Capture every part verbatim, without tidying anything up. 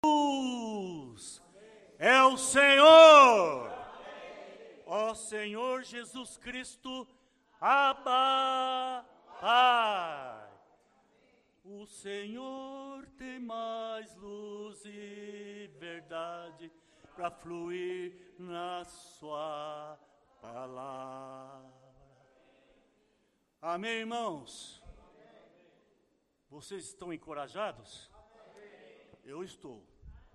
Jesus é o Senhor. Ó Senhor Jesus Cristo, Abba, Pai. O Senhor tem mais luz e verdade para fluir na sua palavra. Amém, irmãos? Vocês estão encorajados? Eu estou.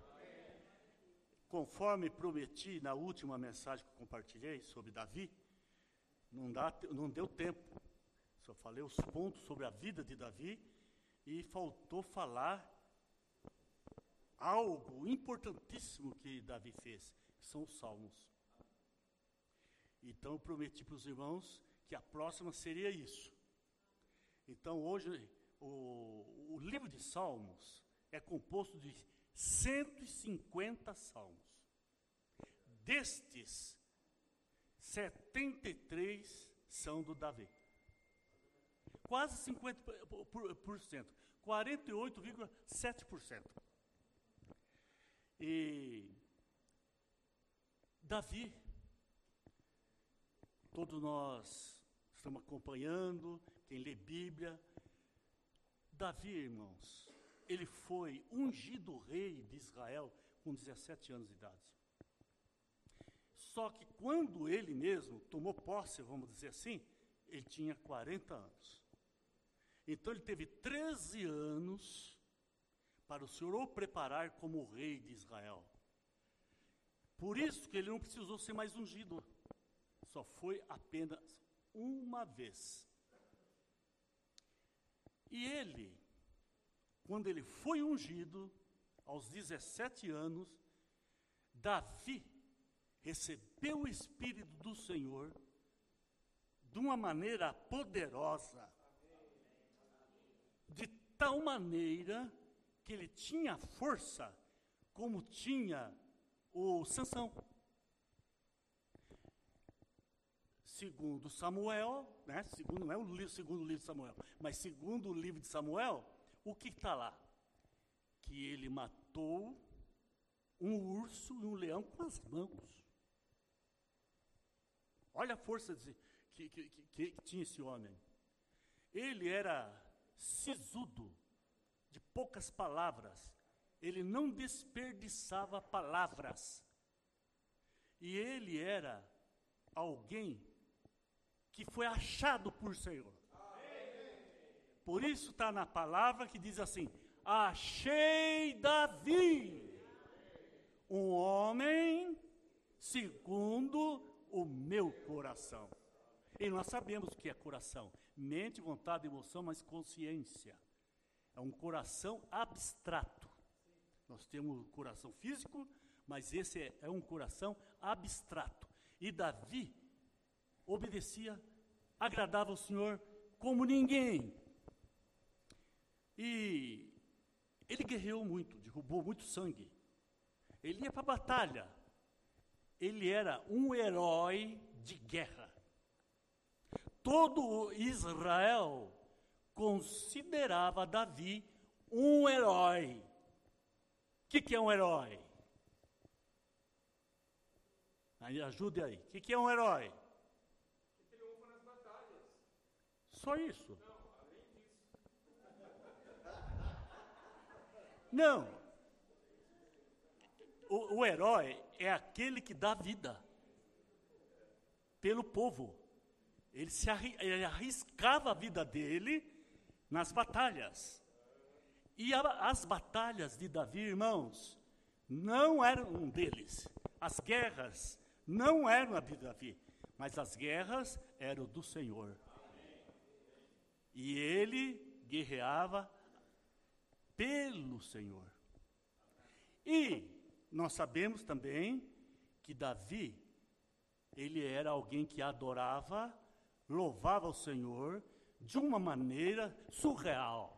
Conforme prometi na última mensagem que compartilhei sobre Davi, não, dá, não deu tempo. Só falei os pontos sobre a vida de Davi e faltou falar algo importantíssimo que Davi fez, que são os salmos. Então eu prometi para os irmãos que a próxima seria isso. Então hoje o, o livro de Salmos é composto de cento e cinquenta salmos. Destes, setenta e três são do Davi. Quase cinquenta por cento. quarenta e oito vírgula sete por cento. E Davi, todos nós estamos acompanhando, quem lê Bíblia. Davi, irmãos, ele foi ungido rei de Israel com dezessete anos de idade. Só que quando ele mesmo tomou posse, vamos dizer assim, ele tinha quarenta anos. Então ele teve treze anos para o Senhor o preparar como rei de Israel. Por isso que ele não precisou ser mais ungido. Só foi apenas uma vez. E ele, quando ele foi ungido, aos dezessete anos, Davi recebeu o Espírito do Senhor de uma maneira poderosa, de tal maneira que ele tinha força como tinha o Sansão. Segundo Samuel, né, segundo, não é o livro, segundo o livro de Samuel, mas segundo o livro de Samuel, o que está lá? Que ele matou um urso e um leão com as mãos. Olha a força de, que, que, que, que tinha esse homem. Ele era sisudo, de poucas palavras. Ele não desperdiçava palavras. E ele era alguém que foi achado por Senhor. Por isso está na palavra que diz assim: achei Davi, um homem segundo o meu coração. E nós sabemos o que é coração: mente, vontade, emoção, mas consciência. É um coração abstrato. Nós temos o coração físico, mas esse é, é um coração abstrato. E Davi obedecia, agradava ao Senhor como ninguém. E ele guerreou muito, derrubou muito sangue. Ele ia para a batalha. Ele era um herói de guerra. Todo Israel considerava Davi um herói. O que, que é um herói? Aí, ajude aí. O que, que é um herói? Que triunfa nas batalhas. Só isso? Não, além disso. Não. O, o herói é aquele que dá vida pelo povo. Ele, se arri, ele arriscava a vida dele nas batalhas. E a, as batalhas de Davi, irmãos, não eram um deles. As guerras não eram a de Davi, mas as guerras eram do Senhor. E ele guerreava pelo Senhor. E nós sabemos também que Davi, ele era alguém que adorava, louvava o Senhor de uma maneira surreal.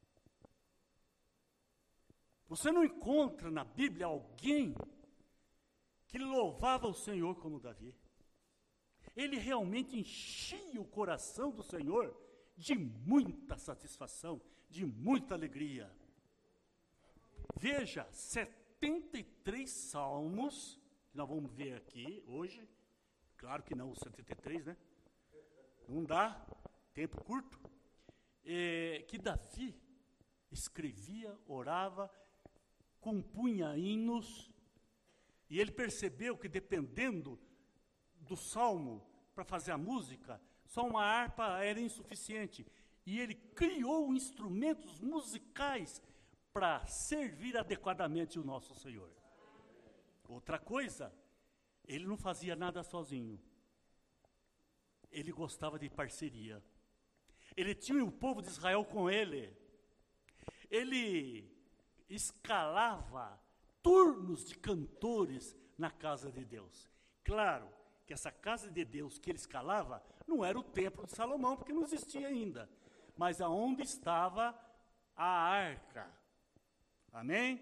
Você não encontra na Bíblia alguém que louvava o Senhor como Davi. Ele realmente enchia o coração do Senhor de muita satisfação, de muita alegria. veja, setenta e três salmos, que nós vamos ver aqui hoje, claro que não os setenta e três, né? Não dá, tempo curto, é, que Davi escrevia, orava, compunha hinos, e ele percebeu que dependendo do salmo para fazer a música, só uma harpa era insuficiente. E ele criou instrumentos musicais para servir adequadamente o nosso Senhor. Outra coisa, ele não fazia nada sozinho. Ele gostava de parceria. Ele tinha o povo de Israel com ele. Ele escalava turnos de cantores na casa de Deus. Claro que essa casa de Deus que ele escalava não era o templo de Salomão, porque não existia ainda, mas aonde estava a arca. Amém?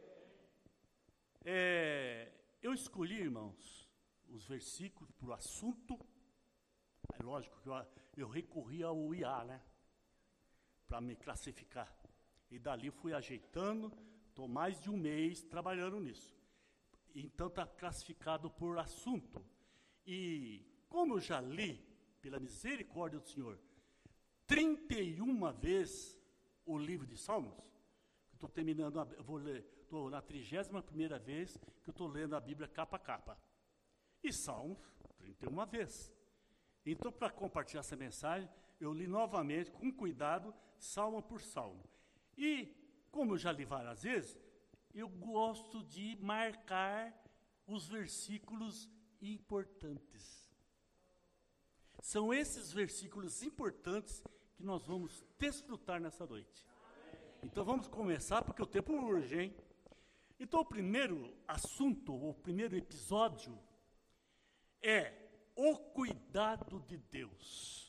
É, eu escolhi, irmãos, os versículos para o assunto. É lógico que eu, eu recorri ao I A, né? Para me classificar. E dali fui ajeitando, estou mais de um mês trabalhando nisso. Então está classificado por assunto. E como eu já li, pela misericórdia do Senhor, trinta e uma vezes o livro de Salmos, estou terminando, a, eu vou ler, estou na trigésima primeira vez que eu estou lendo a Bíblia capa a capa. E Salmos, trinta e uma vezes. Então, para compartilhar essa mensagem, eu li novamente, com cuidado, salmo por salmo. E, como eu já li várias vezes, eu gosto de marcar os versículos importantes. São esses versículos importantes que nós vamos desfrutar nessa noite. Então vamos começar, porque o tempo urge, hein? Então o primeiro assunto, o primeiro episódio é o cuidado de Deus.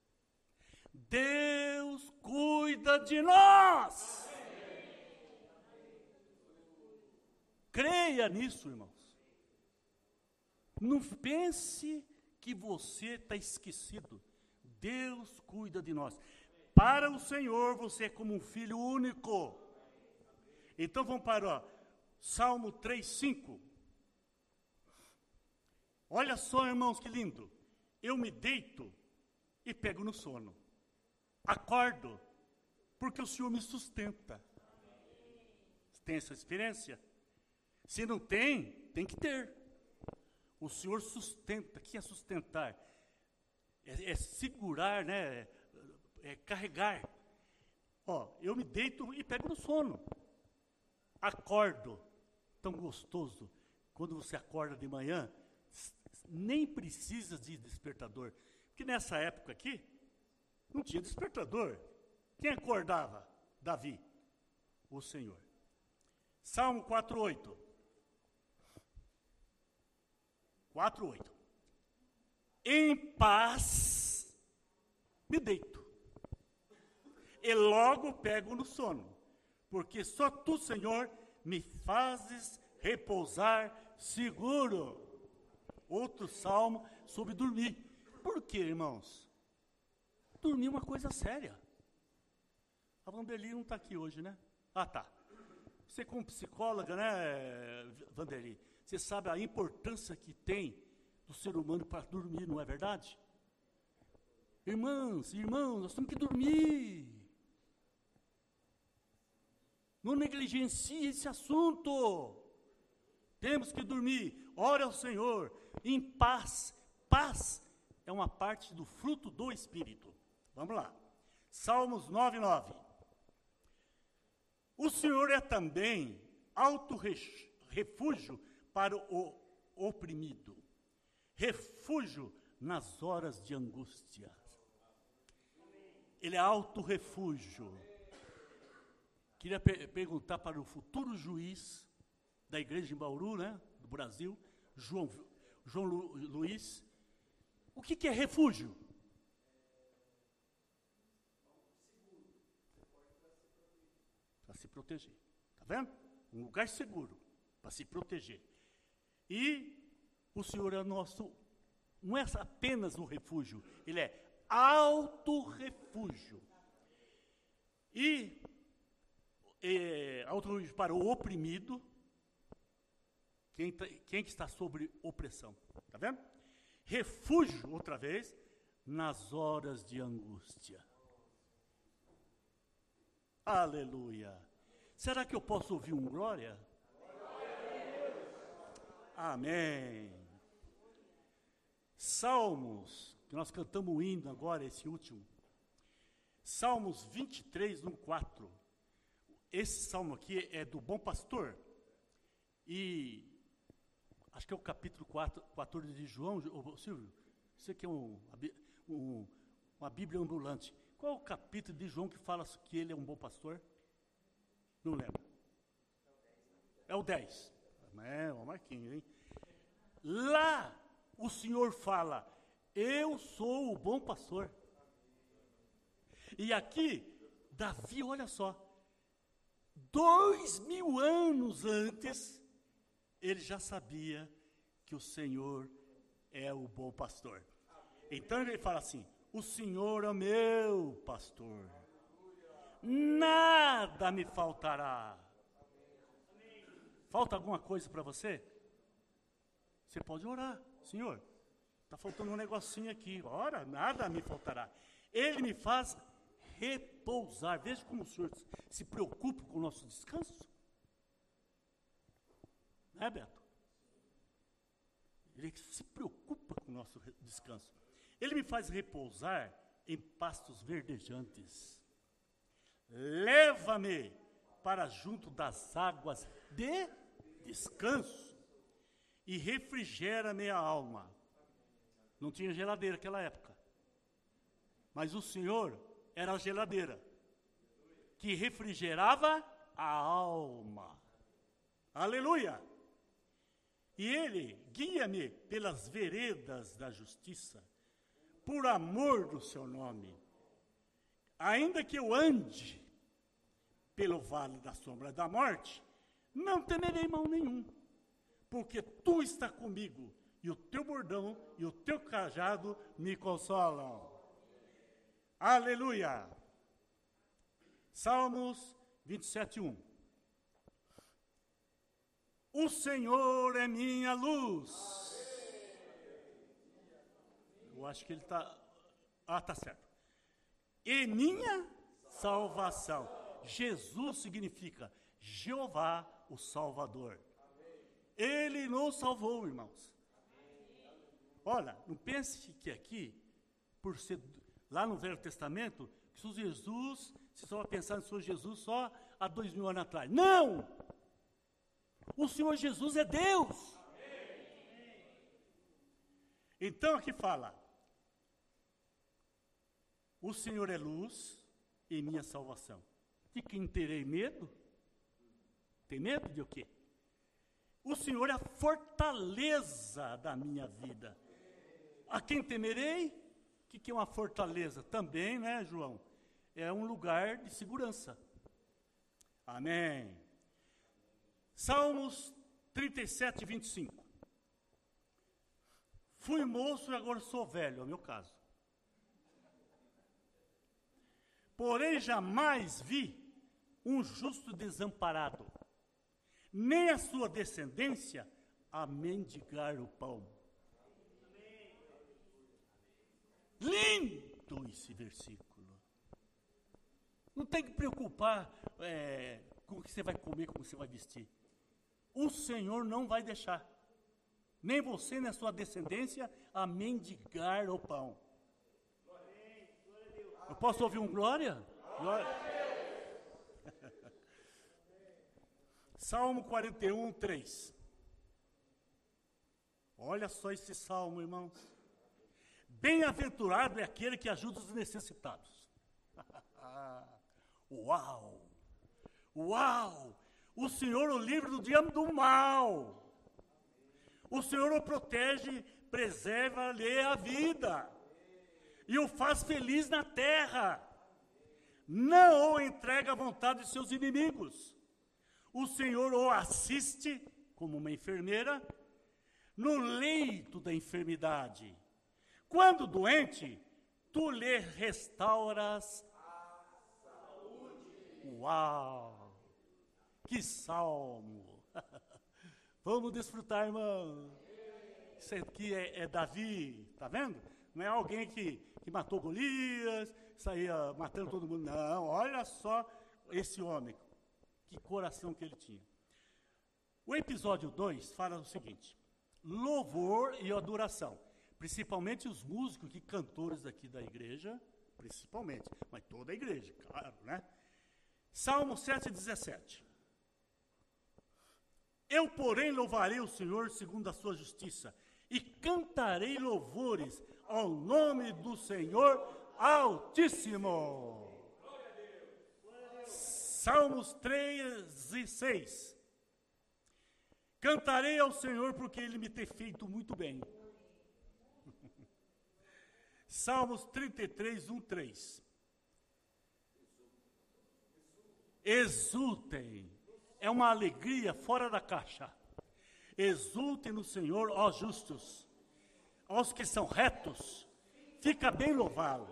Deus cuida de nós. Creia nisso, irmãos. Não pense que você está esquecido. Deus cuida de nós. Para o Senhor, você é como um filho único. Então vamos para ó, Salmo três, cinco. Olha só, irmãos, que lindo. Eu me deito e pego no sono. Acordo, porque o Senhor me sustenta. Tem essa experiência? Se não tem, tem que ter. O Senhor sustenta. O que é sustentar? É, é segurar, né? É, é carregar. Ó, eu me deito e pego no sono. Acordo. Tão gostoso. Quando você acorda de manhã, nem precisa de despertador. Porque nessa época aqui, não tinha despertador. Quem acordava? Davi, o Senhor. Salmo quatro, oito. quatro, oito. Em paz me deito, e logo pego no sono, porque só tu, Senhor, me fazes repousar seguro. Outro salmo sobre dormir. Por quê, irmãos? Dormir é uma coisa séria. A Vanderly não está aqui hoje, né? Ah, tá. Você como psicóloga, né, Vanderly? Você sabe a importância que tem do ser humano para dormir, não é verdade? Irmãs, irmãos, nós temos que dormir. Não negligencie esse assunto. Temos que dormir. Ore ao Senhor em paz. Paz é uma parte do fruto do Espírito. Vamos lá. Salmos nove, nove. O Senhor é também alto refúgio para o oprimido, refúgio nas horas de angústia. Ele é alto refúgio. Queria per- perguntar para o futuro juiz da igreja de Bauru, né, do Brasil, João, João Lu, Luiz, o que, que é refúgio? Para se proteger. Está vendo? Um lugar seguro para se proteger. E o Senhor é nosso, não é apenas um refúgio, Ele é alto refúgio. E é, autonomia para o oprimido, quem, tá, quem que está sobre opressão, tá vendo? Refúgio, outra vez, nas horas de angústia. Aleluia. Será que eu posso ouvir um glória? Amém. Salmos, que nós cantamos o hino agora, esse último. Salmos vinte e três, um, quatro. Esse salmo aqui é do Bom Pastor. E acho que é o capítulo quatro, quatorze de João. Ô, Silvio, isso aqui é um, um, uma Bíblia ambulante. Qual é o capítulo de João que fala que ele é um bom pastor? Não lembro. É o dez. É, o Marquinhos, hein? Lá o Senhor fala, eu sou o bom pastor. E aqui, Davi, olha só, dois mil anos antes, ele já sabia que o Senhor é o bom pastor. Então ele fala assim, o Senhor é o meu pastor, nada me faltará. Falta alguma coisa para você? Você pode orar, Senhor, está faltando um negocinho aqui, ora, nada me faltará. Ele me faz repousar. Veja como o Senhor se preocupa com o nosso descanso. Não é, Beto? Ele se preocupa com o nosso descanso. Ele me faz repousar em pastos verdejantes. Leva-me para junto das águas de descanso e refrigera minha alma. Não tinha geladeira naquela época, mas o Senhor era a geladeira que refrigerava a alma. Aleluia! E Ele guia-me pelas veredas da justiça, por amor do seu nome. Ainda que eu ande pelo vale da sombra da morte, não temerei mal nenhum, porque tu está comigo, e o teu bordão e o teu cajado me consolam. Aleluia! Salmos vinte e sete, um. O Senhor é minha luz. Eu acho que ele está... Ah, está certo. E minha salvação. Jesus significa Jeová, o Salvador. Ele nos salvou, irmãos. Olha, não pense que aqui, por ser lá no Velho Testamento, que o Jesus, se estava pensando em Senhor Jesus só há dois mil anos atrás. Não! O Senhor Jesus é Deus. Então aqui fala, o Senhor é luz e minha salvação. De quem terei medo? Tem medo de o quê? O Senhor é a fortaleza da minha vida. A quem temerei? O que, que é uma fortaleza? Também, né, João? É um lugar de segurança. Amém. Salmos trinta e sete, vinte e cinco. Fui moço e agora sou velho, é o meu caso. Porém jamais vi um justo desamparado, nem a sua descendência a mendigar o pão. Lindo esse versículo. Não tem que preocupar é, com o que você vai comer, com o que você vai vestir. O Senhor não vai deixar, nem você, nem a sua descendência, a mendigar o pão. Eu posso ouvir um glória? Glória. Salmo quarenta e um, três. Olha só esse salmo, irmãos. Bem-aventurado é aquele que ajuda os necessitados. Uau! Uau! O Senhor o livra do dia do mal. O Senhor o protege, preserva-lhe a vida. E o faz feliz na terra. Não o entrega à vontade de seus inimigos. O Senhor o assiste, como uma enfermeira, no leito da enfermidade. Quando doente, tu lhe restauras a saúde. Uau! Que salmo! Vamos desfrutar, irmão. Isso aqui é, é Davi, tá vendo? Não é alguém que, que matou Golias, saía matando todo mundo. Não, olha só esse homem. Que coração que ele tinha. O episódio dois fala o seguinte: louvor e adoração. Principalmente os músicos e cantores aqui da igreja, principalmente, mas toda a igreja, claro, né? Salmo sete, dezessete. Eu, porém, louvarei o Senhor segundo a sua justiça, e cantarei louvores ao nome do Senhor Altíssimo. Salmos treze, seis. Cantarei ao Senhor porque Ele me tem feito muito bem. Salmos trinta e três, um, três. Exultem. É uma alegria fora da caixa. Exultem no Senhor, ó justos, aos que são retos, fica bem louvá-lo.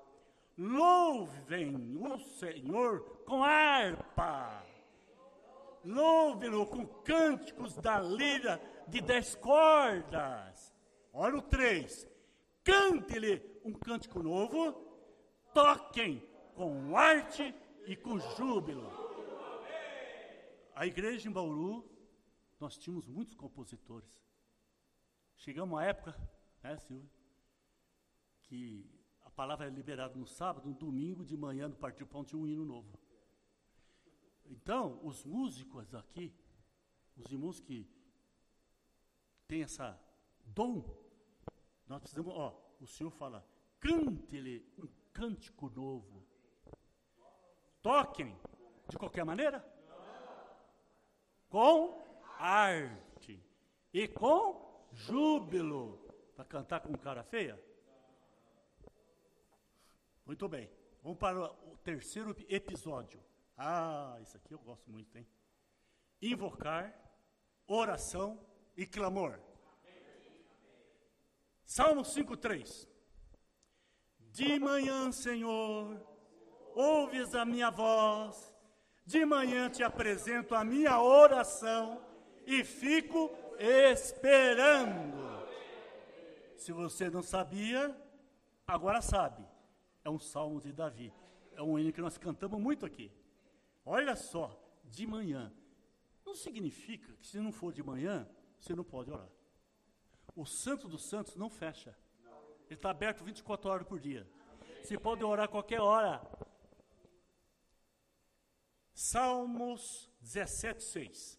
Louvem o Senhor com harpa, louvem-no com cânticos da lira de dez cordas. Olha o três, cante-lhe um cântico novo, toquem com arte e com júbilo. A igreja em Bauru, nós tínhamos muitos compositores. Chegamos a uma época, né, Silvia, que a palavra era liberada no sábado, no domingo de manhã, no Partido Pão, tinha um hino novo. Então, os músicos aqui, os irmãos que têm essa dom, nós precisamos, ó, o Senhor fala, cante-lhe um cântico novo. Toquem, de qualquer maneira, com arte e com júbilo. Para cantar com cara feia? Muito bem. Vamos para o terceiro episódio. Ah, isso aqui eu gosto muito, hein? Invocar, oração e clamor. Salmo cinco, três. De manhã, Senhor, ouves a minha voz. De manhã te apresento a minha oração e fico esperando. Se você não sabia, agora sabe. É um salmo de Davi. É um hino que nós cantamos muito aqui. Olha só, de manhã. Não significa que se não for de manhã, você não pode orar. O Santo dos Santos não fecha. Ele está aberto vinte e quatro horas por dia. Você pode orar a qualquer hora. Salmos dezessete, seis.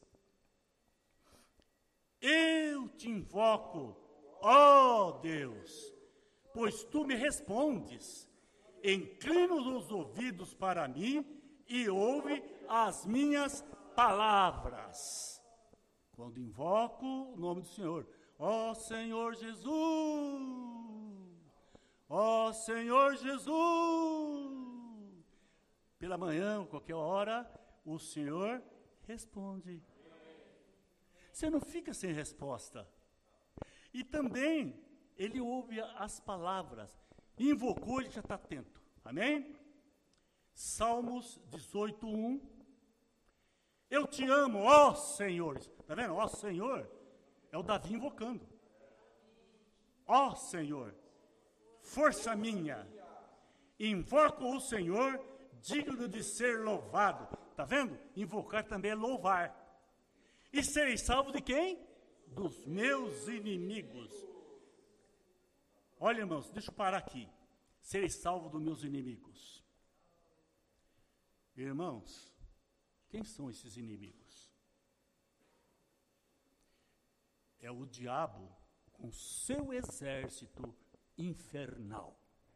Eu te invoco, ó Deus, pois tu me respondes. Inclina os ouvidos para mim e ouve as minhas palavras. Quando invoco o nome do Senhor, ó Senhor Jesus, ó Senhor Jesus. Pela manhã, qualquer hora, o Senhor responde. Você não fica sem resposta. E também, ele ouve as palavras. Invocou, ele já está atento. Amém? Salmos dezoito, um. Eu te amo, ó Senhor. Está vendo? Ó Senhor. É o Davi invocando. Ó Senhor, força minha. Invoco o Senhor, digno de ser louvado. Está vendo? Invocar também é louvar. E serei salvo de quem? Dos meus inimigos. Olha, irmãos, deixa eu parar aqui. Serei salvo dos meus inimigos. Irmãos, quem são esses inimigos? É o diabo com seu exército infernal.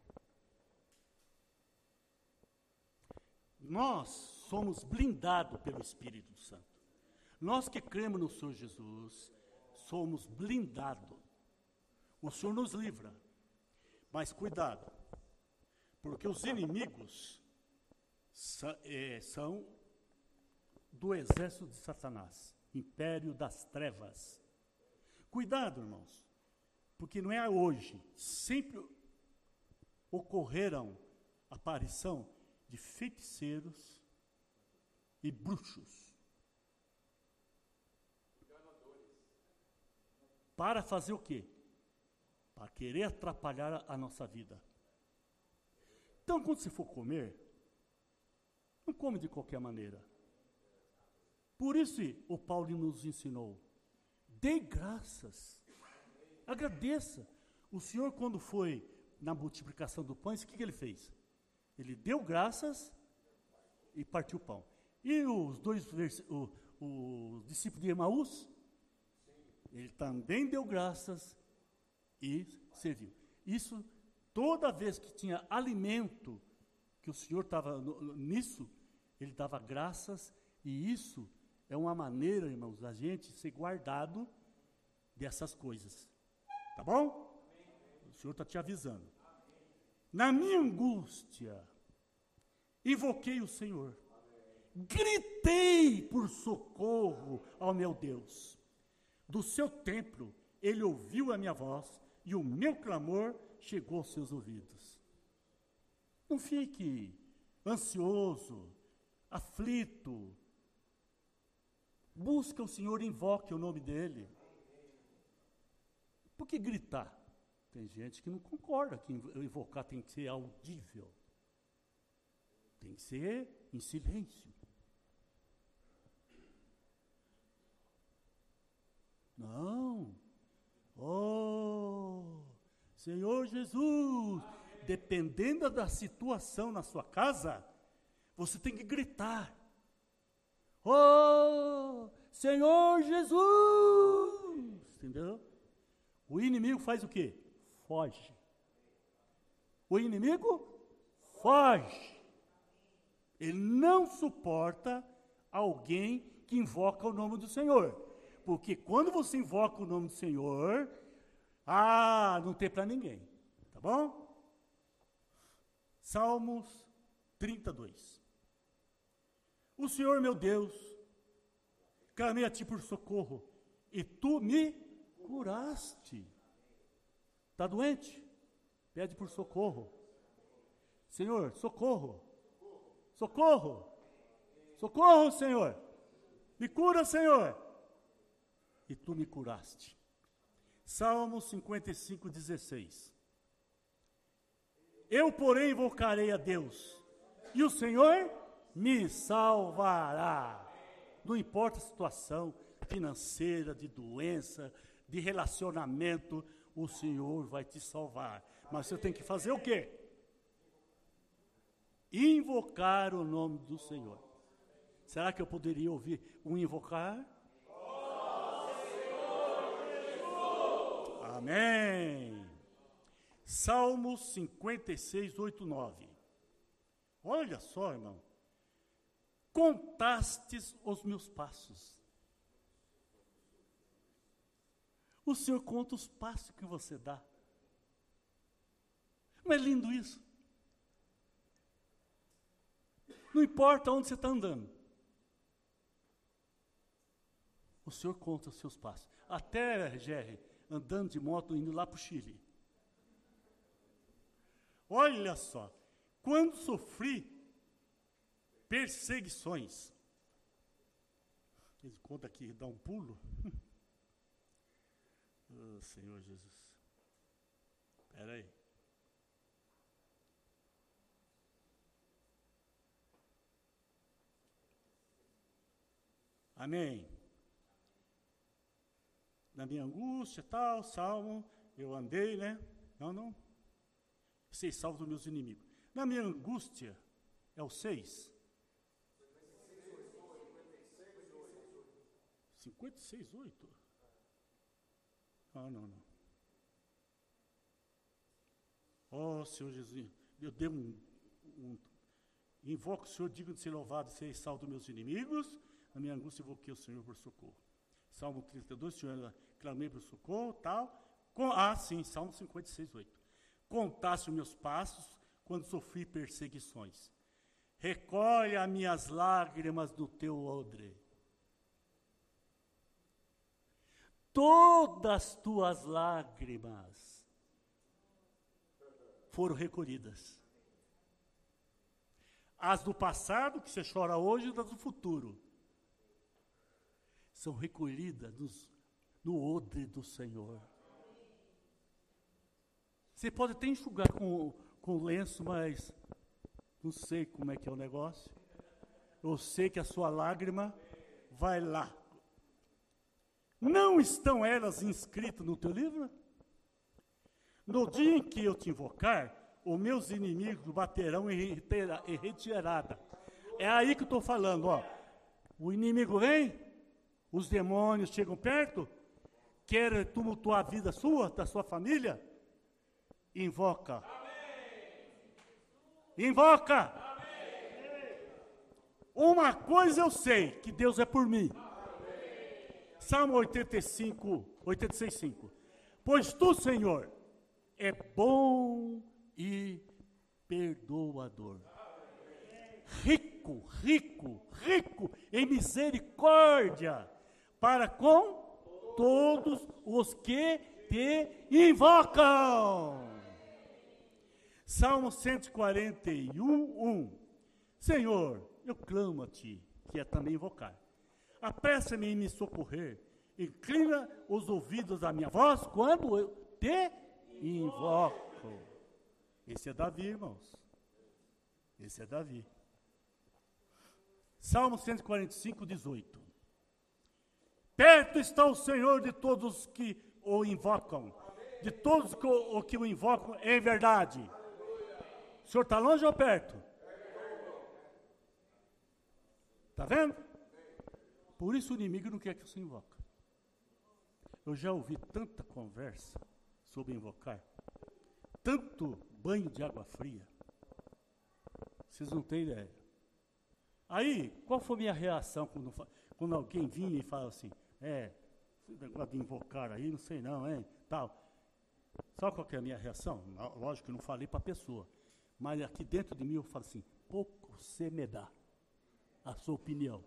Nós somos blindados pelo Espírito Santo. Nós que cremos no Senhor Jesus, somos blindados. O Senhor nos livra. Mas cuidado, porque os inimigos são, é, são do exército de Satanás, império das trevas. Cuidado, irmãos, porque não é hoje, sempre ocorreram aparição de feiticeiros e bruxos. para fazer o quê? Para querer atrapalhar a, a nossa vida. Então, quando você for comer, não come de qualquer maneira. Por isso, o Paulo nos ensinou, dê graças, agradeça. O Senhor, quando foi na multiplicação do pão, o que, que ele fez? Ele deu graças e partiu o pão. E os dois o, o discípulos de Emaús, ele também deu graças e serviu. Isso, toda vez que tinha alimento, que o Senhor estava nisso, ele dava graças, e isso é uma maneira, irmãos, da gente ser guardado dessas coisas. Tá bom? O Senhor está te avisando. Na minha angústia, invoquei o Senhor. Gritei por socorro ao meu Deus. Do seu templo, ele ouviu a minha voz e o meu clamor chegou aos seus ouvidos. Não fique ansioso, aflito. Busca o Senhor e invoque o nome dele. Por que gritar? Tem gente que não concorda que invocar tem que ser audível. Tem que ser em silêncio. Não. Oh, Senhor Jesus, dependendo da situação na sua casa, você tem que gritar. Oh, Senhor Jesus. Entendeu? O inimigo faz o quê? Foge. O inimigo foge. Ele não suporta alguém que invoca o nome do Senhor. Porque quando você invoca o nome do Senhor, ah, não tem para ninguém. Tá bom? Salmos trinta e dois. O Senhor, meu Deus, clamei a ti por socorro, e tu me curaste. Está doente? Pede por socorro. Senhor, socorro. Socorro. Socorro, Senhor. Me cura, Senhor. E tu me curaste. Salmo cinquenta e cinco, dezesseis. Eu, porém, invocarei a Deus, e o Senhor me salvará. Não importa a situação financeira, de doença, de relacionamento, o Senhor vai te salvar. Mas você tem que fazer o quê? Invocar o nome do Senhor. Será que eu poderia ouvir um invocar? Amém. Salmos cinquenta e seis, oito, nove. Olha só, irmão. Contastes os meus passos. O Senhor conta os passos que você dá. Não é lindo isso? Não importa onde você está andando. O Senhor conta os seus passos. Até, Jerry, andando de moto, indo lá para o Chile. Olha só. Quando sofri perseguições. Ele conta aqui, dá um pulo. Oh, Senhor Jesus. Espera aí. Amém. Na minha angústia, tal, salmo, eu andei, né? Não, não. Seis salvos dos meus inimigos. Na minha angústia, é o seis. cinquenta e seis, oito. Ah, não, não. Oh, Senhor Jesus, eu dei um, um invoco o Senhor, digno de ser louvado, ser salvo dos meus inimigos. Na minha angústia, invoquei o Senhor por socorro. Salmo trinta e dois, Senhor, clamei por socorro, tal. Com, ah, sim, Salmo cinquenta e seis, oito. Contaste os meus passos quando sofri perseguições. Recolhe as minhas lágrimas do teu odre. Todas as tuas lágrimas foram recolhidas. As do passado, que você chora hoje, e das do futuro, são recolhidas nos no odre do Senhor. Você pode até enxugar com, com lenço, mas não sei como é que é o negócio. Eu sei que a sua lágrima vai lá. Não estão elas inscritas no teu livro? No dia em que eu te invocar, os meus inimigos baterão em retirada. É aí que eu estou falando, ó. O inimigo vem, os demônios chegam perto, querem tumultuar a vida sua, da sua família. Invoca. Invoca. Uma coisa eu sei, que Deus é por mim. Salmo oitenta e cinco, oitenta e seis, cinco. Pois tu, Senhor, é bom e perdoador. Rico, rico, rico em misericórdia para com todos os que te invocam. Salmo cento e quarenta e um, um. Senhor, eu clamo a ti, que é também invocar. Apressa-me em me socorrer. Inclina os ouvidos à minha voz quando eu te invoco. Esse é Davi, irmãos. Esse é Davi. Salmo cento e quarenta e cinco, dezoito. Perto está o Senhor de todos que o invocam. De todos que o, que o invocam em verdade. O Senhor está longe ou perto? Está vendo? Por isso o inimigo não quer que você invoque. Eu já ouvi tanta conversa sobre invocar, tanto banho de água fria, vocês não têm ideia. Aí, qual foi a minha reação quando, quando alguém vinha e falava assim, é, esse negócio de invocar aí, não sei não, hein, tal. Sabe qual que é a minha reação? Lógico que eu não falei para a pessoa, mas aqui dentro de mim eu falo assim, pouco você me dá a sua opinião.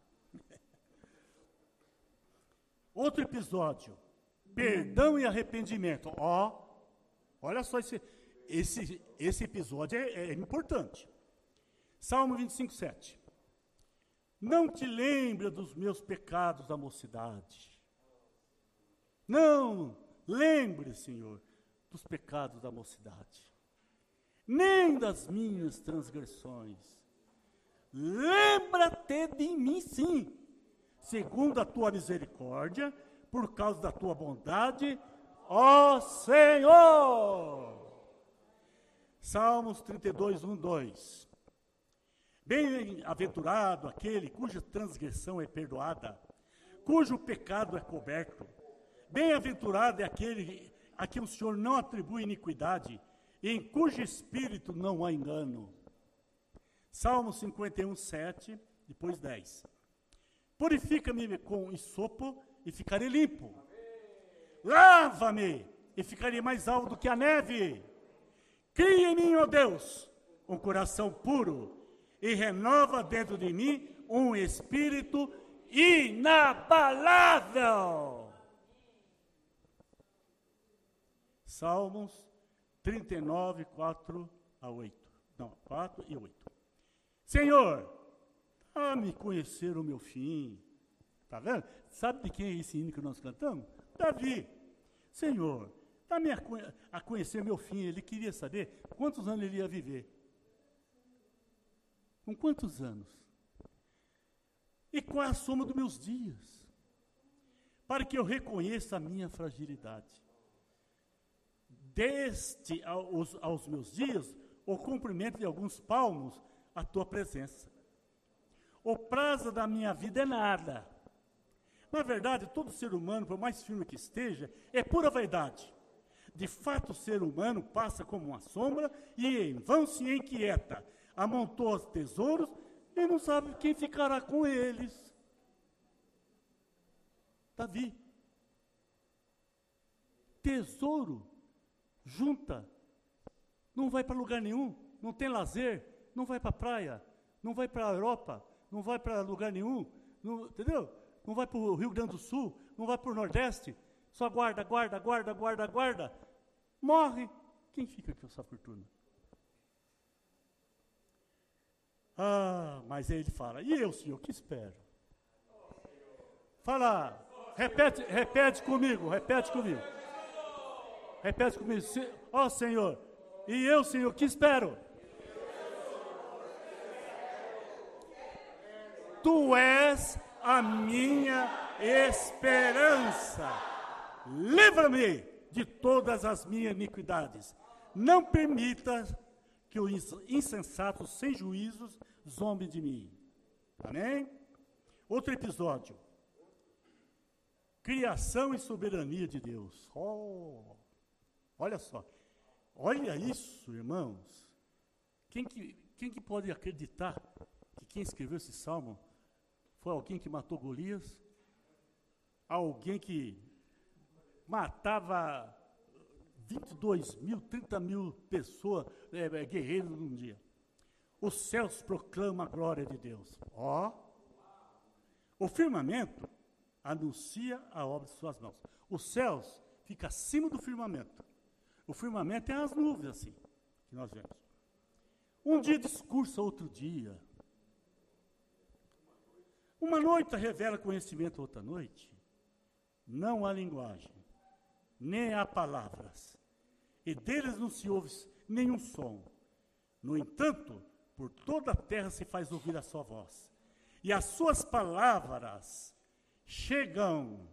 Outro episódio, perdão e arrependimento. Ó, oh, olha só, esse, esse, esse episódio é, é importante. Salmo vinte e cinco, sete. Não te lembra dos meus pecados da mocidade. Não lembre, Senhor, dos pecados da mocidade. Nem das minhas transgressões. Lembra-te de mim, sim, segundo a tua misericórdia, por causa da tua bondade, ó Senhor. Salmos trinta e dois, um, dois. Bem-aventurado aquele cuja transgressão é perdoada, cujo pecado é coberto. Bem-aventurado é aquele a quem o Senhor não atribui iniquidade, e em cujo espírito não há engano. Salmo cinquenta e um, sete, depois dez. Purifica-me com isopo e ficarei limpo. Lava-me e ficarei mais alto do que a neve. Cria em mim, ó Deus, um coração puro e renova dentro de mim um espírito inabalável. Salmos trinta e nove, quatro a oito. Não, quatro e oito. Senhor, dá-me conhecer o meu fim. Está vendo? Sabe de quem é esse hino que nós cantamos? Davi. Senhor, dá-me a, a conhecer meu fim. Ele queria saber quantos anos ele ia viver. Com quantos anos? E qual é a soma dos meus dias? Para que eu reconheça a minha fragilidade. Deste aos, aos meus dias o cumprimento de alguns palmos a tua presença. O prazo da minha vida é nada. Na verdade, todo ser humano, por mais firme que esteja, é pura vaidade. De fato, o ser humano passa como uma sombra e em vão se inquieta. Amontoa os tesouros e não sabe quem ficará com eles. Davi. Tesouro, junta, não vai para lugar nenhum, não tem lazer, não vai para a praia, não vai para a Europa, não vai para lugar nenhum, não, entendeu? Não vai para o Rio Grande do Sul, não vai para o Nordeste, só guarda, guarda, guarda, guarda, guarda, morre. Quem fica com essa fortuna? Ah, mas aí ele fala, e eu, Senhor, que espero? Fala, Repete, repete comigo, repete comigo. Repete comigo. Ó oh, Senhor, e eu, Senhor, que espero? Tu és a minha esperança. Livra-me de todas as minhas iniquidades. Não permita que o insensato sem juízos zombe de mim. Amém? Outro episódio. Criação e soberania de Deus. Oh, olha só. Olha isso, irmãos. Quem que, quem que pode acreditar que quem escreveu esse salmo foi alguém que matou Golias? Alguém que matava vinte e dois mil, trinta mil pessoas, é, guerreiros num dia. Os céus proclamam a glória de Deus. Ó. O firmamento anuncia a obra de suas mãos. Os céus ficam acima do firmamento. O firmamento é as nuvens, assim, que nós vemos. Um dia discursa outro dia. Uma noite revela conhecimento outra noite. Não há linguagem, nem há palavras, e deles não se ouve nenhum som. No entanto, por toda a terra se faz ouvir a sua voz, e as suas palavras chegam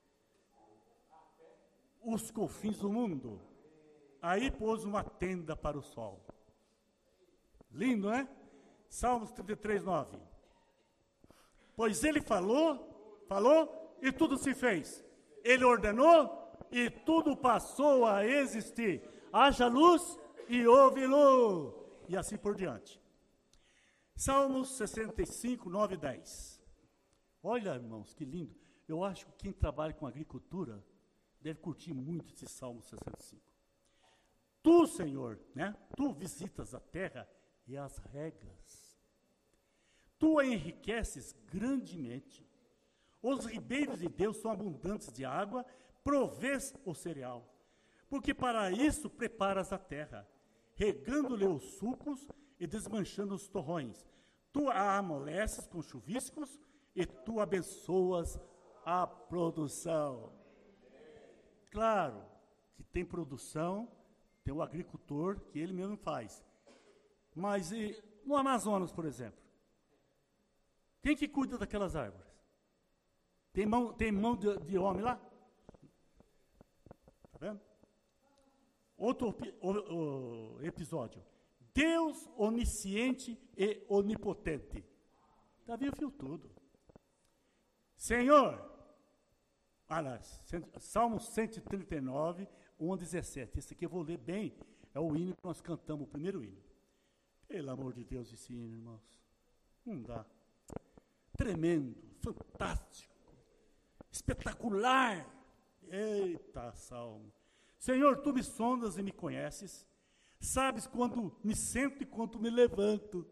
os confins do mundo. Aí pôs uma tenda para o sol. Lindo, né? Salmos trinta e três, nove. Pois ele falou, falou, e tudo se fez. Ele ordenou, e tudo passou a existir. Haja luz, e houve luz. E assim por diante. Salmos sessenta e cinco, nove e dez. Olha, irmãos, que lindo. Eu acho que quem trabalha com agricultura deve curtir muito esse Salmo sessenta e cinco. Tu, Senhor, né? Tu visitas a terra e as regas. Tu a enriqueces grandemente. Os ribeiros de Deus são abundantes de água, provês o cereal. Porque para isso preparas a terra, regando-lhe os sulcos e desmanchando os torrões. Tu a amoleces com chuviscos e tu abençoas a produção. Claro que tem produção, tem o agricultor que ele mesmo faz. Mas e no Amazonas, por exemplo, quem que cuida daquelas árvores? Tem mão, tem mão de, de homem lá? Está vendo? Outro o, o, episódio. Deus onisciente e onipotente. Davi viu tudo. Senhor, aliás, Salmo cento e trinta e nove, um a dezessete. Esse aqui eu vou ler bem. É o hino que nós cantamos, o primeiro hino. Pelo amor de Deus, esse hino, irmãos. Não dá. Tremendo, fantástico, espetacular. Eita, Salmo. Senhor, tu me sondas e me conheces. Sabes quando me sento e quando me levanto.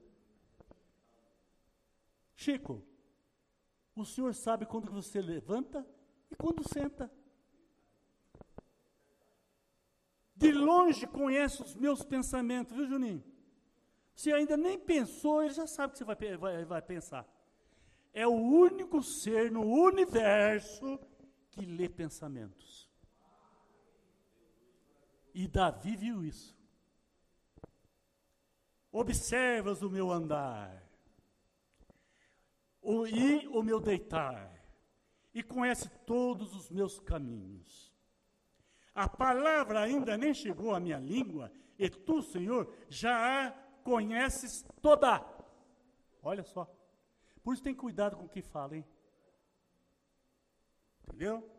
Chico, o Senhor sabe quando você levanta e quando senta. De longe conhece os meus pensamentos, viu, Juninho? Você ainda nem pensou, ele já sabe o que você vai, vai, vai pensar. É o único ser no universo que lê pensamentos. E Davi viu isso. Observas o meu andar, o, e o meu deitar, e conhece todos os meus caminhos. A palavra ainda nem chegou à minha língua, e tu, Senhor, já a conheces toda. Olha só. Por isso tem cuidado com o que fala, hein? Entendeu?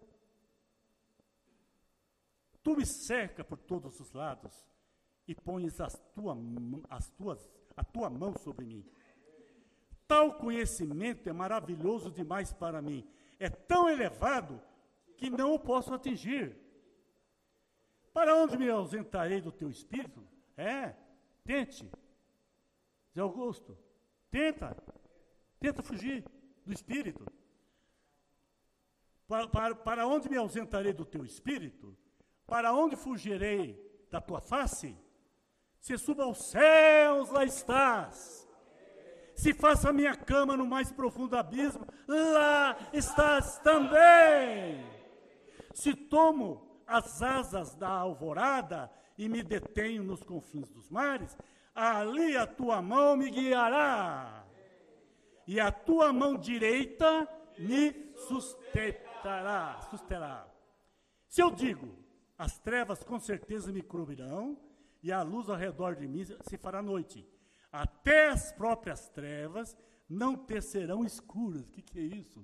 Tu me cerca por todos os lados e pões as tua, as tuas, a tua mão sobre mim. Tal conhecimento é maravilhoso demais para mim. É tão elevado que não o posso atingir. Para onde me ausentarei do teu espírito? É, tente. Zé Augusto, tenta. Tenta fugir do espírito. Para, para, para onde me ausentarei do teu espírito? Para onde fugirei da tua face? Se suba aos céus, lá estás. Se faço a minha cama no mais profundo abismo, lá estás também. Se tomo as asas da alvorada e me detenho nos confins dos mares, ali a tua mão me guiará, e a tua mão direita me sustentará. susterá. Se eu digo, as trevas com certeza me cobrirão, e a luz ao redor de mim se fará noite. Até as próprias trevas não te serão escuras. O que, que é isso?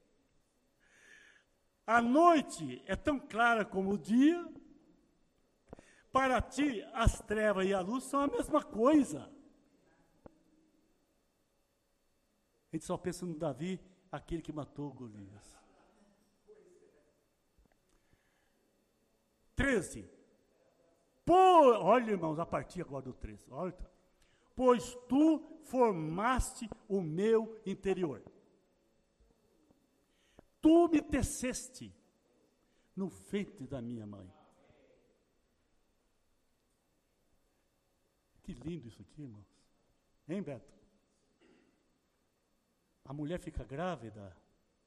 A noite é tão clara como o dia. Para ti, as trevas e a luz são a mesma coisa. A gente só pensa no Davi, aquele que matou Golias. treze. Por, olha, irmãos, a partir agora do treze. Olha, pois tu formaste o meu interior. Tu me teceste no ventre da minha mãe. Que lindo isso aqui, irmãos. Hein, Beto? A mulher fica grávida.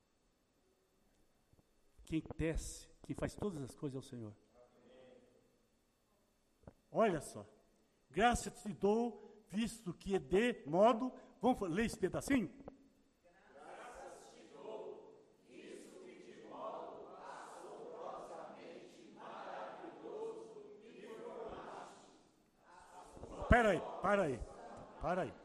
Quem tece, quem faz todas as coisas é o Senhor. Olha só. Graça te dou, visto que de modo... Vamos ler esse pedacinho? Graças te dou, visto que de modo assombrosamente maravilhoso me formaste. Espera aí, para aí, para aí.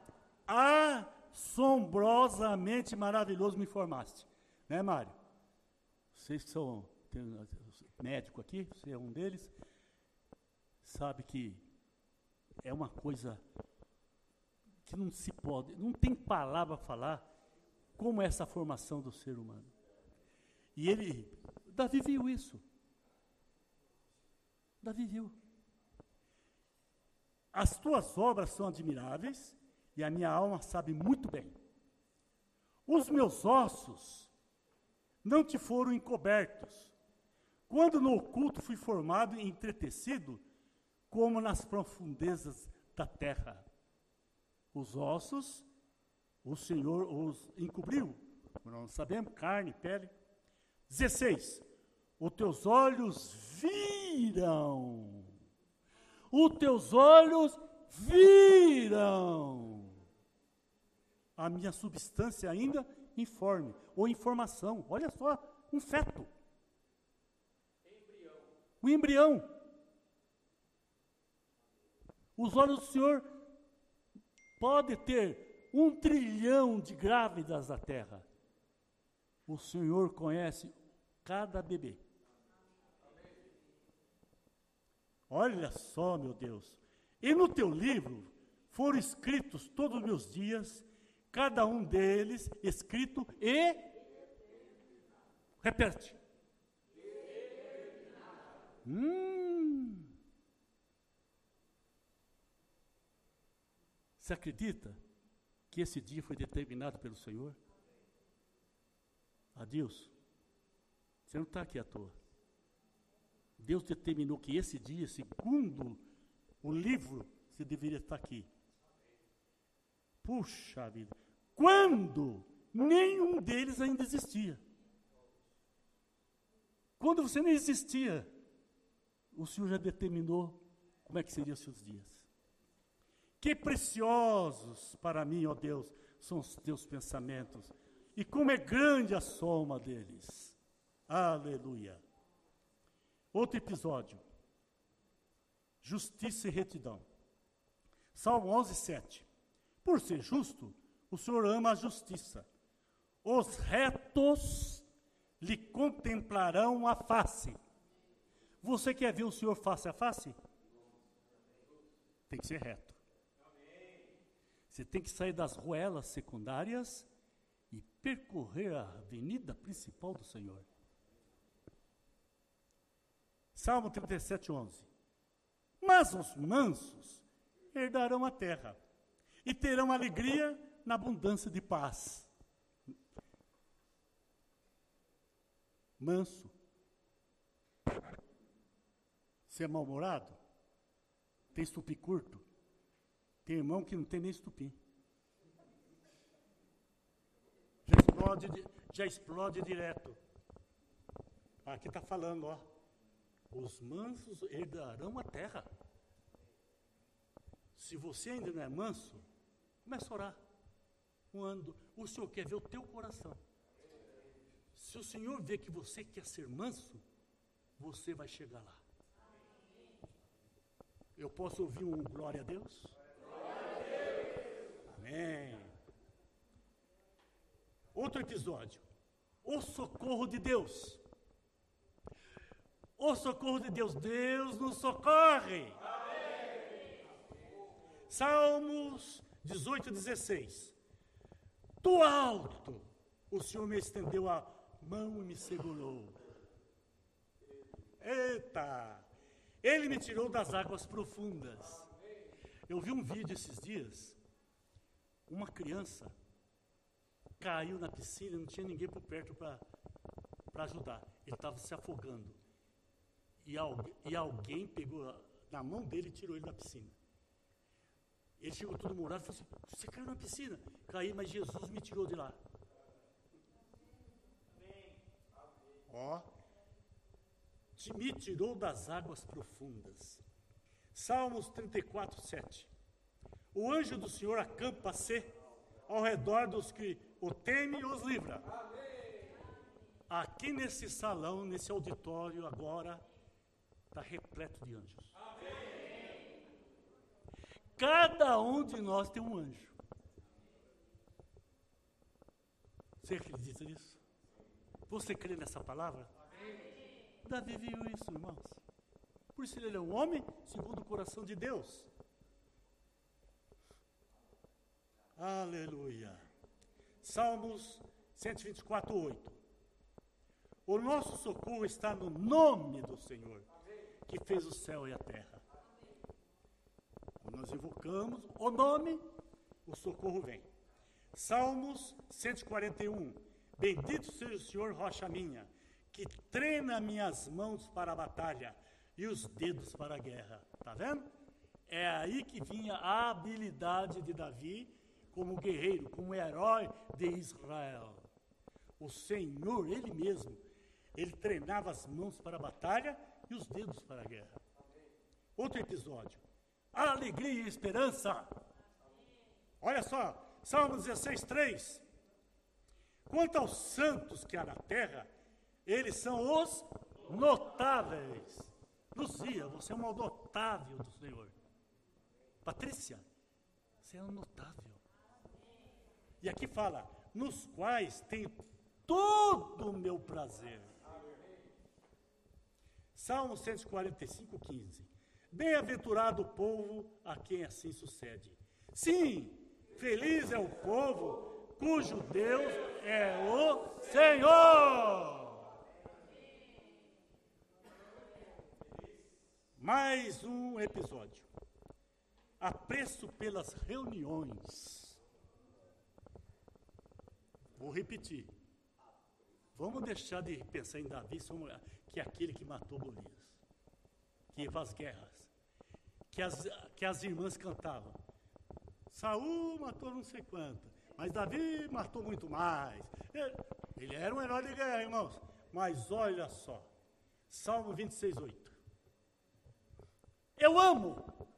Assombrosamente maravilhoso me formaste. Né, Mário? Vocês que são tem, médico aqui, você é um deles, sabe que é uma coisa que não se pode, não tem palavra para falar como é essa formação do ser humano. E ele, Davi viu isso. Davi viu. As tuas obras são admiráveis e a minha alma sabe muito bem. Os meus ossos não te foram encobertos. Quando no oculto fui formado e entretecido, como nas profundezas da terra. Os ossos, o Senhor os encobriu. Nós sabemos, carne, pele. dezesseis. Os teus olhos viram. Os teus olhos viram. A minha substância ainda informe, ou informação. Olha só, um feto. Embrião. O embrião. Os olhos do Senhor podem ter um trilhão de grávidas da terra. O Senhor conhece cada bebê. Olha só, meu Deus. E no teu livro foram escritos todos os meus dias, cada um deles escrito e... Repete. Hum... Você acredita que esse dia foi determinado pelo Senhor? Adilson, você não está aqui à toa. Deus determinou que esse dia, segundo o livro, você deveria estar aqui. Puxa vida, quando nenhum deles ainda existia. Quando você nem existia, o Senhor já determinou como é que seriam os seus dias. Que preciosos para mim, ó Deus, são os teus pensamentos, e como é grande a soma deles. Aleluia. Outro episódio. Justiça e retidão. Salmo onze, sete. Por ser justo, o Senhor ama a justiça. Os retos lhe contemplarão a face. Você quer ver o Senhor face a face? Tem que ser reto. Você tem que sair das ruelas secundárias e percorrer a avenida principal do Senhor. Salmo trinta e sete, onze. Mas os mansos herdarão a terra e terão alegria na abundância de paz. Manso. Você é mal-humorado? Tem estupim curto? Tem irmão que não tem nem estupim. explode, já explode direto. Aqui está falando, ó. Os mansos herdarão a terra. Se você ainda não é manso, começa a orar. Um ano, o Senhor quer ver o teu coração. Se o Senhor vê que você quer ser manso, você vai chegar lá. Eu posso ouvir um glória a Deus? Glória a Deus. Amém. Outro episódio. O socorro de Deus. O socorro de Deus. Deus nos socorre. Amém. Salmos dezoito, dezesseis. Do alto, o Senhor me estendeu a mão e me segurou. Eita! Ele me tirou das águas profundas. Eu vi um vídeo esses dias. Uma criança caiu na piscina, não tinha ninguém por perto para ajudar. Ele estava se afogando. E, algu e alguém pegou na mão dele e tirou ele da piscina. Ele chegou todo morado e falou assim, você caiu na piscina? Caí, mas Jesus me tirou de lá. Ó. Me tirou das águas profundas. Salmos trinta e quatro, sete. O anjo do Senhor acampa-se ao redor dos que o temem e os livra. Aqui nesse salão, nesse auditório agora, está repleto de anjos. Cada um de nós tem um anjo. Você acredita nisso? Você crê nessa palavra? Davi viu isso, irmãos. Por isso ele é um homem segundo o coração de Deus. Aleluia. Salmos cento e vinte e quatro, oito. O nosso socorro está no nome do Senhor, que fez o céu e a terra. Quando nós invocamos o nome, o socorro vem. Salmos cento e quarenta e um. Bendito seja o Senhor, rocha minha, que treina minhas mãos para a batalha e os dedos para a guerra. Está vendo? É aí que vinha a habilidade de Davi como guerreiro, como herói de Israel. O Senhor, Ele mesmo, Ele treinava as mãos para a batalha e os dedos para a guerra. Outro episódio. Alegria e esperança. Olha só, Salmo dezesseis, três. Quanto aos santos que há na terra, eles são os notáveis. Luzia, você é uma notável do Senhor. Patrícia, você é um notável. E aqui fala, nos quais tenho todo o meu prazer. Salmo cento e quarenta e cinco, quinze. Bem-aventurado o povo a quem assim sucede. Sim, feliz é o povo cujo Deus é o Senhor. Mais um episódio. Apreço pelas reuniões. Vou repetir. Vamos deixar de pensar em Davi, que é aquele que matou Golias, que ia às guerras, que as, que as irmãs cantavam. Saul matou não sei quanto, mas Davi matou muito mais. Ele, ele era um herói de guerra, irmãos. Mas olha só, Salmo vinte e seis, oito. Eu amo,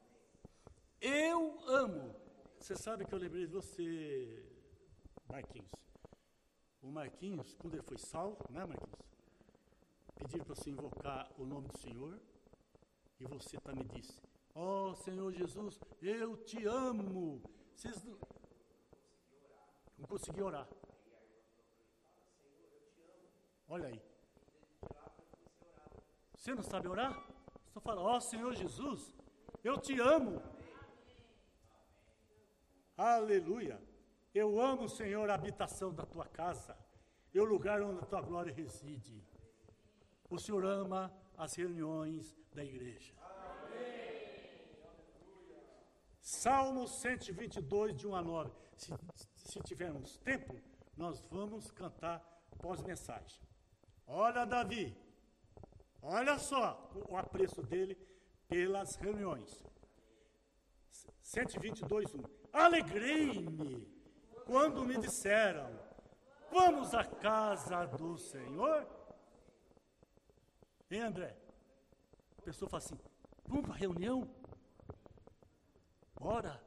eu amo. Você sabe que eu lembrei de você, Marquinhos. O Marquinhos, quando ele foi salvo, né, Marquinhos? Pediram para você invocar o nome do Senhor, e você tá, me disse, ó oh, Senhor Jesus, eu te amo. Vocês não, não conseguiam orar. Olha aí. Você não sabe orar? Só fala, ó oh, Senhor Jesus, eu te amo. Aleluia. Eu amo, Senhor, a habitação da tua casa, e o lugar onde a tua glória reside. O Senhor ama as reuniões da igreja. Amém. Salmo cento e vinte e dois, de um a nove. Se, se tivermos tempo, nós vamos cantar pós-mensagem. Olha, Davi, olha só o apreço dele pelas reuniões. cento e vinte e dois, um. Alegrei-me quando me disseram, Vamos à casa do Senhor? Hein, André? A pessoa fala assim, vamos para a reunião? Bora.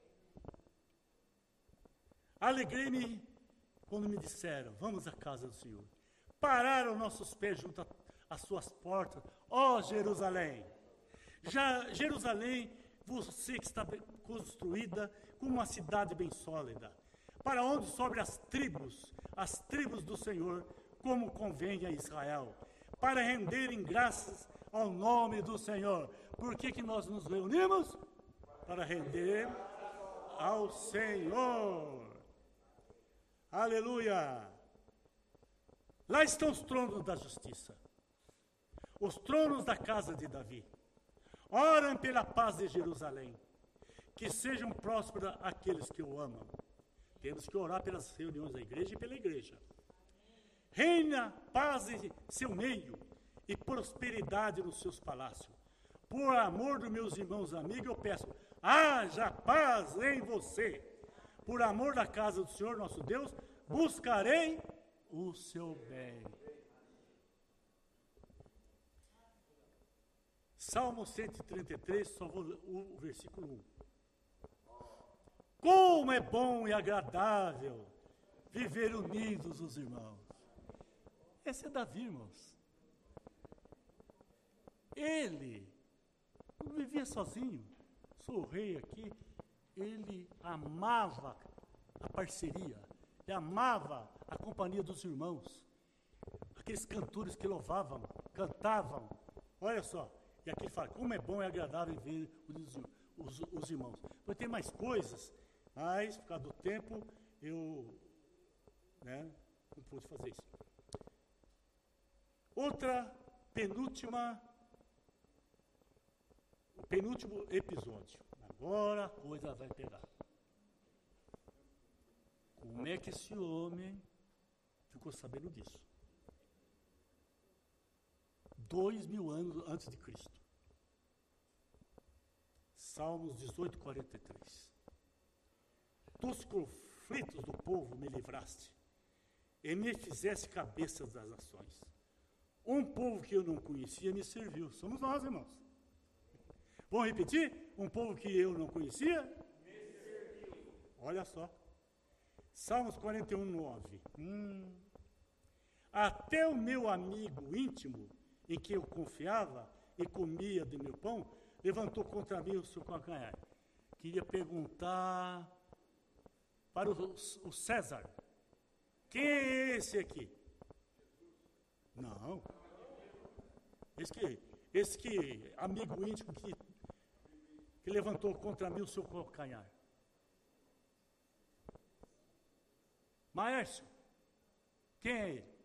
Alegrei-me quando me disseram, vamos à casa do Senhor. Pararam nossos pés junto às suas portas, ó Jerusalém. Já Jerusalém, você que está construída como uma cidade bem sólida, para onde sobem as tribos, as tribos do Senhor, como convém a Israel, para renderem graças ao nome do Senhor. Por que que nós nos reunimos? Para render ao Senhor. Aleluia! Lá estão os tronos da justiça, os tronos da casa de Davi. Orem pela paz de Jerusalém, que sejam prósperos aqueles que o amam. Temos que orar pelas reuniões da igreja e pela igreja. Reina paz em seu meio e prosperidade nos seus palácios. Por amor dos meus irmãos amigos, eu peço, haja paz em você. Por amor da casa do Senhor nosso Deus, buscarei o seu bem. Salmo cento e trinta e três, só vou o versículo um. Como é bom e agradável viver unidos os irmãos. Esse é Davi, irmãos. Ele não vivia sozinho. Sou o rei aqui. Ele amava a parceria. Ele amava a companhia dos irmãos. Aqueles cantores que louvavam, cantavam. Olha só. E aqui ele fala, como é bom e agradável ver os, os, os irmãos. Vai ter mais coisas, mas, por causa do tempo, eu né, não pude fazer isso. Outra, penúltima, o penúltimo episódio. Agora a coisa vai pegar. Como é que esse homem ficou sabendo disso? Dois mil anos antes de Cristo. Salmos dezoito, quarenta e três. Dos conflitos do povo me livraste, e me fizeste cabeça das nações. Um povo que eu não conhecia me serviu. Somos nós, irmãos. Vamos repetir? Um povo que eu não conhecia? Me serviu. Olha só. Salmos quarenta e um, nove. Hum. Até o meu amigo íntimo, em que eu confiava e comia do meu pão, levantou contra mim o seu calcanhar. Queria perguntar para o, o César, quem é esse aqui? Não. Esse que, esse que amigo íntimo que, que levantou contra mim o seu calcanhar. Maércio, quem é ele?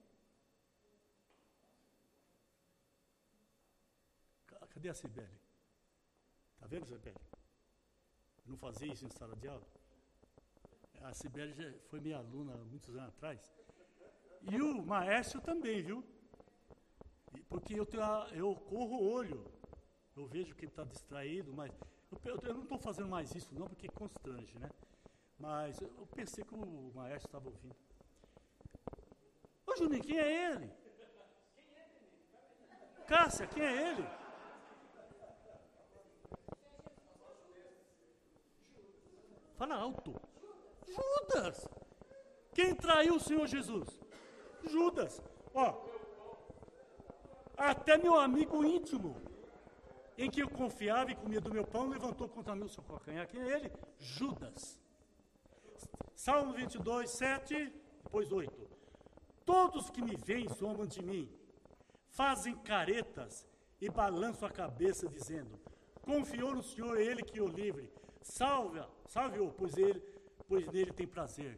Cadê a Cibele? Está vendo, Cibele? Não fazia isso em sala de aula? A Cibele já foi minha aluna há muitos anos atrás. E o Maércio também, viu? Porque eu, tenho a, eu corro o olho. Eu vejo que ele está distraído, mas eu, eu não estou fazendo mais isso não, porque constrange, né? Mas eu pensei que o Maércio estava ouvindo. Ô, Juninho, quem é ele? Cássia, quem é ele? Fala alto. Judas. Quem traiu o Senhor Jesus? Judas. Ó, até meu amigo íntimo, em que eu confiava e comia do meu pão, levantou contra mim o seu calcanhar. Quem é ele? Judas. Salmo vinte e dois, sete, depois oito. Todos que me veem zombam de mim, fazem caretas e balançam a cabeça, dizendo, confiou no Senhor, é Ele que o livre. Salve, salve-o, pois, ele, pois nele tem prazer.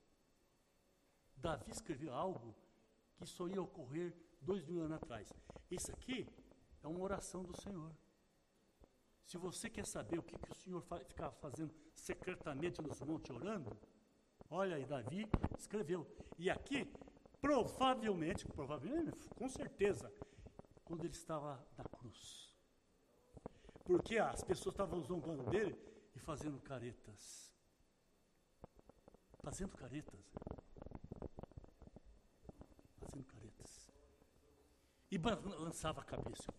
Davi escreveu algo que só ia ocorrer dois mil anos atrás. Isso aqui é uma oração do Senhor. Se você quer saber o que, que o Senhor fa- ficava fazendo secretamente nos montes orando, olha aí, Davi escreveu. E aqui, provavelmente, provavelmente, com certeza, quando ele estava na cruz. Porque as pessoas estavam zombando dele e fazendo caretas. Fazendo caretas. e balançava a cabeça.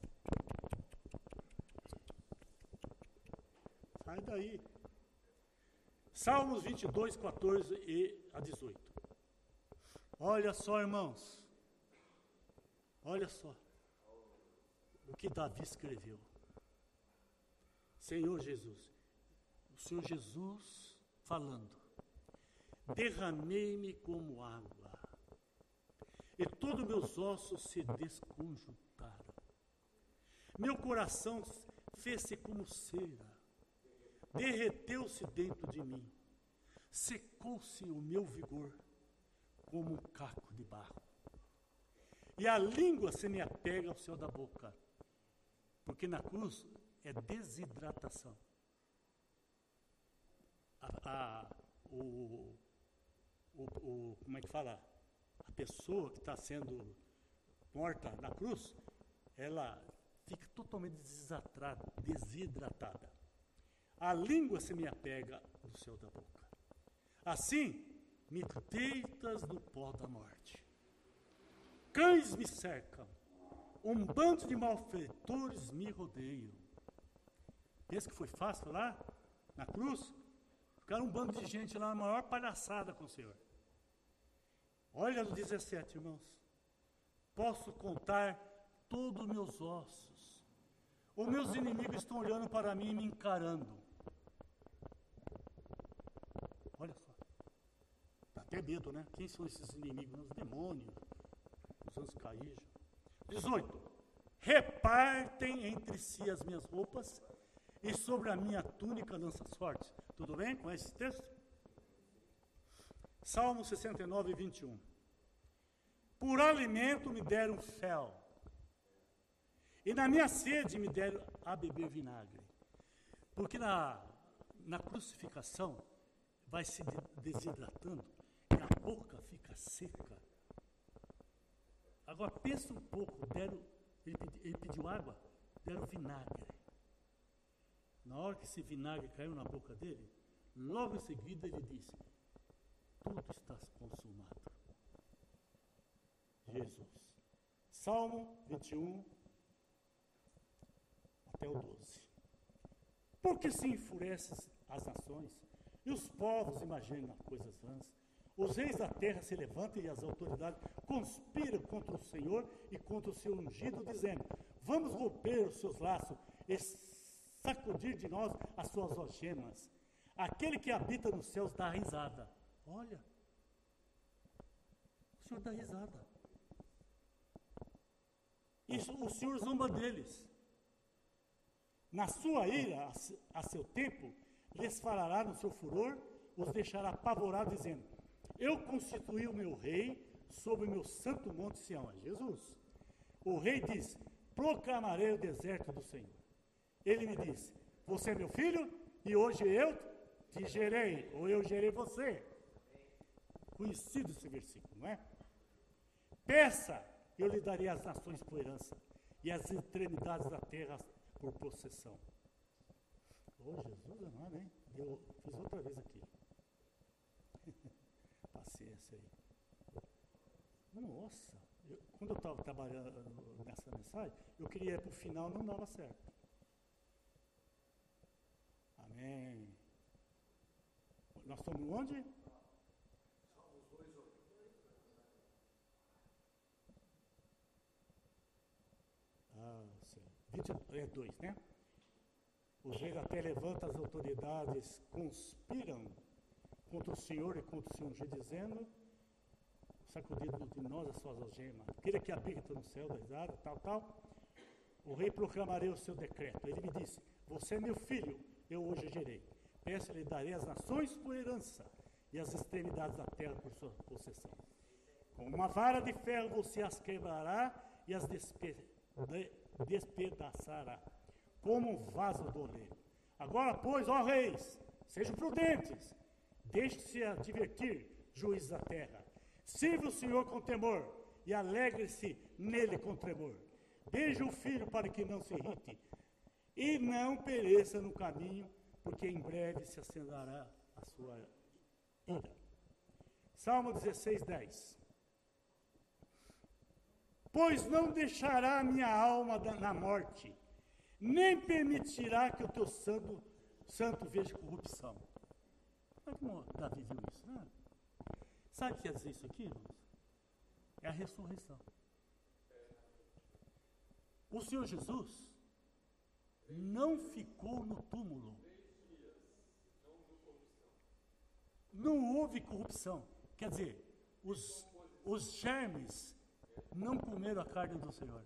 Sai daí. Salmos vinte e dois, quatorze e a dezoito. Olha só, irmãos. Olha só o que Davi escreveu. Senhor Jesus, o Senhor Jesus falando, derramei-me como água, e todos meus ossos se desconjuntaram. Meu coração fez-se como cera, derreteu-se dentro de mim, secou-se o meu vigor como um caco de barro. E a língua se me apega ao céu da boca, porque na cruz é desidratação. A, a, o, o, o, como é que fala? A pessoa que está sendo morta na cruz, ela fica totalmente desidratada, desidratada. A língua se me apega do céu da boca. Assim, me deitas no pó da morte. Cães me cercam, um bando de malfeitores me rodeiam. Pensa que foi fácil lá, na cruz? Ficaram um bando de gente lá, a maior palhaçada com o Senhor. Olha no dezessete, irmãos. Posso contar todos os meus ossos. Os meus inimigos estão olhando para mim e me encarando. Olha só. Dá até medo, né? Quem são esses inimigos? Os demônios. Os anjos caídos. dezoito. Repartem entre si as minhas roupas e sobre a minha túnica lança sortes. Tudo bem com esse texto? Salmo sessenta e nove, vinte e um. Por alimento me deram fel, e na minha sede me deram a beber vinagre. Porque na, na crucificação vai se desidratando e a boca fica seca. Agora pensa um pouco, deram, ele, pedi, ele pediu água, deram vinagre. Na hora que esse vinagre caiu na boca dele, logo em seguida ele disse, tudo está consumado. Jesus. Salmo vinte e um, até o doze. Porque se enfurecem as nações, e os povos imaginam coisas vãs, os reis da terra se levantam e as autoridades conspiram contra o Senhor e contra o seu ungido, dizendo, vamos romper os seus laços e sacudir de nós as suas algemas. Aquele que habita nos céus dá risada. Olha, o Senhor dá risada. Isso, o Senhor zomba deles. Na sua ira, a, a seu tempo, lhes falará no seu furor, os deixará apavorados, dizendo, eu constituí o meu rei sobre o meu santo monte Sião. É Jesus. O rei diz, proclamarei o deserto do Senhor. Ele me diz, você é meu filho, e hoje eu te gerei, ou eu gerei você. Conhecido esse versículo, não é? Peça, eu lhe darei as nações por herança, e as extremidades da terra por possessão. Oh, Jesus amado, hein? Eu fiz outra vez aqui. Paciência aí. Nossa, eu, quando eu estava trabalhando nessa mensagem, eu queria ir para o final, não dava certo. Amém. Nós estamos onde? Ah, vinte e dois, né? Os reis até levantam as autoridades, conspiram contra o Senhor e contra o seu ungido, dizendo, sacudindo de nós as suas algemas. Aquele que habita no céu da risada, tal, tal. O rei proclamarei o seu decreto. Ele me disse, você é meu filho, eu hoje gerei. Peço-lhe, darei as nações por herança e as extremidades da terra por sua possessão. Com uma vara de ferro você as quebrará e as despe de despedaçará, como um vaso do oleiro. Agora, pois, ó reis, sejam prudentes, deixe-se a divertir, juízes da terra. Sirva o Senhor com temor e alegre-se nele com tremor. Beije o filho para que não se irrite e não pereça no caminho, porque em breve se acenderá a sua ira. Salmo dezesseis, dez. pois não deixará a minha alma na morte, nem permitirá que o teu santo, santo veja corrupção. Olha como Davi viu isso, né? Sabe o que quer dizer isso aqui, irmãos? É a ressurreição. O Senhor Jesus não ficou no túmulo. Não houve corrupção. Quer dizer, os, os germes não comeram a carne do Senhor.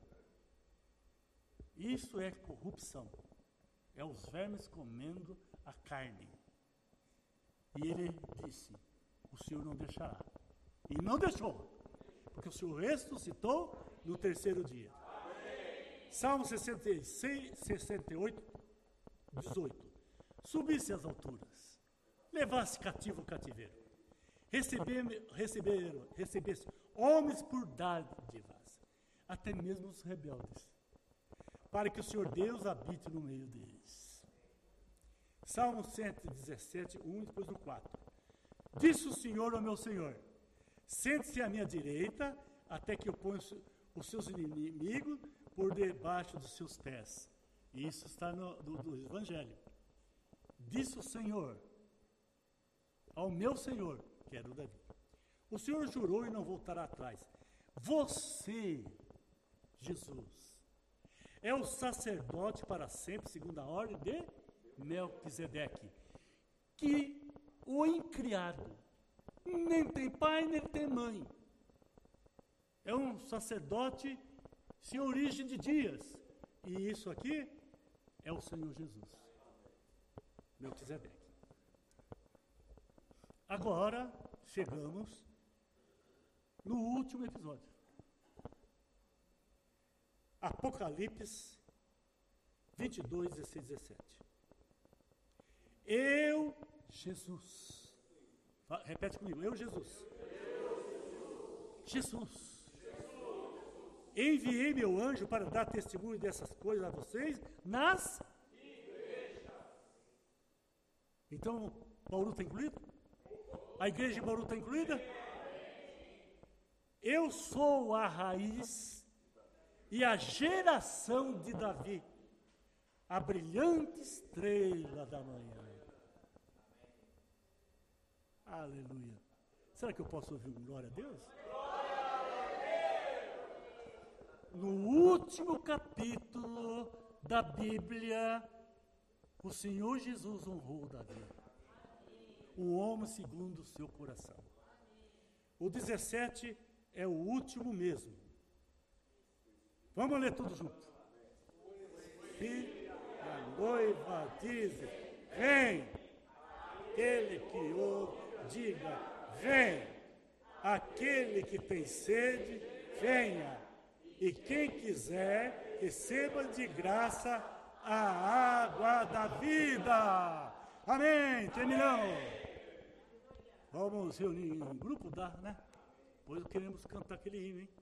Isso é corrupção. É os vermes comendo a carne. E ele disse, o Senhor não deixará. E não deixou. Porque o Senhor ressuscitou no terceiro dia. Amém. Salmo sessenta e seis, sessenta e oito, dezoito. Subisse às alturas, levasse cativo o cativeiro, receber, receber, recebesse homens por dádivas, até mesmo os rebeldes, para que o Senhor Deus habite no meio deles. Salmo cento e dezessete, um, depois do quatro. Disse o Senhor ao meu Senhor, sente-se à minha direita, até que eu ponha os seus inimigos por debaixo dos seus pés. E isso está no do, do Evangelho. Disse o Senhor ao meu Senhor, que era o Davi, o Senhor jurou e não voltará atrás. Você, Jesus, é o sacerdote para sempre, segundo a ordem de Melquisedeque, que o incriado, nem tem pai, nem tem mãe. É um sacerdote sem origem de dias. E isso aqui é o Senhor Jesus. Melquisedeque. Agora, chegamos no último episódio. Apocalipse vinte e dois, dezesseis, dezessete. Eu, Jesus. Repete comigo. Eu, Jesus. Jesus. Enviei meu anjo para dar testemunho dessas coisas a vocês nas igrejas. Então, Bauru está incluído? A igreja de Bauru está incluída? Eu sou a raiz e a geração de Davi, a brilhante estrela da manhã. Aleluia. Será que eu posso ouvir um glória a Deus? No último capítulo da Bíblia, o Senhor Jesus honrou Davi, o homem segundo o seu coração. O dezessete é o último mesmo. Vamos ler tudo junto. E a noiva diz, vem. Aquele que ouve, diga, vem. Aquele que tem sede, venha. E quem quiser, receba de graça a água da vida. Amém. Terminamos. Vamos reunir em grupo, dá, né? Pois queremos cantar aquele hino, hein?